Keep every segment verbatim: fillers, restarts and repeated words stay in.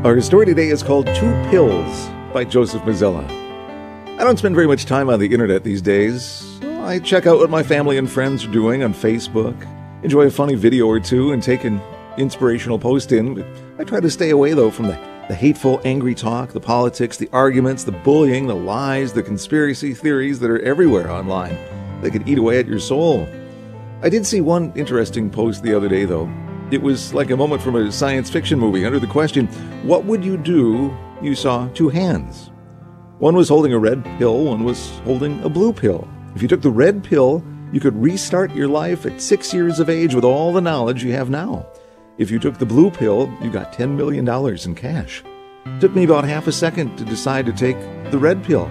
Our story today is called Two Pills by Joseph Mazzella. I don't spend very much time on the internet these days. I check out what my family and friends are doing on Facebook, enjoy a funny video or two, and take an inspirational post in. I try to stay away, though, from the, the hateful, angry talk, the politics, the arguments, the bullying, the lies, the conspiracy theories that are everywhere online. They can eat away at your soul. I did see one interesting post the other day, though. It was like a moment from a science fiction movie. Under the question, what would you do? You saw two hands. One was holding a red pill, one was holding a blue pill. If you took the red pill, you could restart your life at six years of age with all the knowledge you have now. If you took the blue pill, you got ten million dollars in cash. It took me about half a second to decide to take the red pill.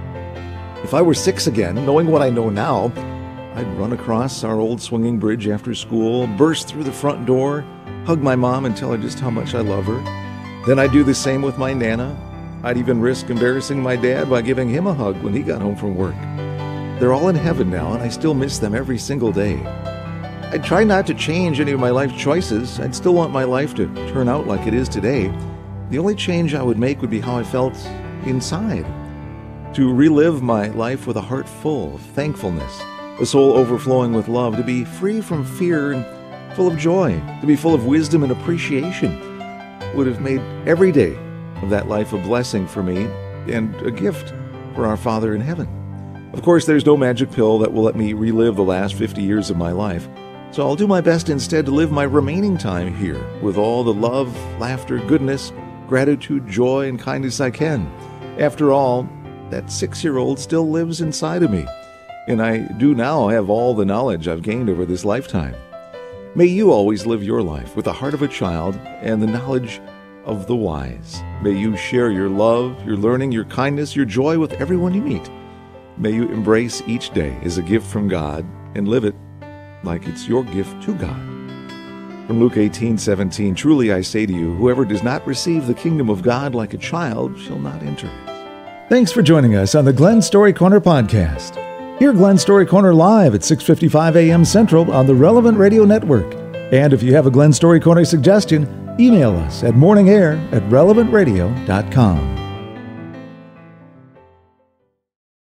If I were six again, knowing what I know now, I'd run across our old swinging bridge after school, burst through the front door, hug my mom and tell her just how much I love her. Then I'd do the same with my Nana. I'd even risk embarrassing my dad by giving him a hug when he got home from work. They're all in heaven now, and I still miss them every single day. I'd try not to change any of my life choices. I'd still want my life to turn out like it is today. The only change I would make would be how I felt inside. To relive my life with a heart full of thankfulness, a soul overflowing with love, to be free from fear and full of joy, to be full of wisdom and appreciation, would have made every day of that life a blessing for me and a gift for our Father in heaven. Of course, there's no magic pill that will let me relive the last fifty years of my life, so I'll do my best instead to live my remaining time here with all the love, laughter, goodness, gratitude, joy, and kindness I can. After all, that six-year-old still lives inside of me, and I do now have all the knowledge I've gained over this lifetime. May you always live your life with the heart of a child and the knowledge of the wise. May you share your love, your learning, your kindness, your joy with everyone you meet. May you embrace each day as a gift from God and live it like it's your gift to God. From Luke eighteen seventeen, truly I say to you, whoever does not receive the kingdom of God like a child shall not enter it. Thanks for joining us on the Glenn Story Corner podcast. Hear Glenn Story Corner live at six fifty-five a.m. Central on the Relevant Radio Network. And if you have a Glenn Story Corner suggestion, email us at morningair at relevant radio dot com.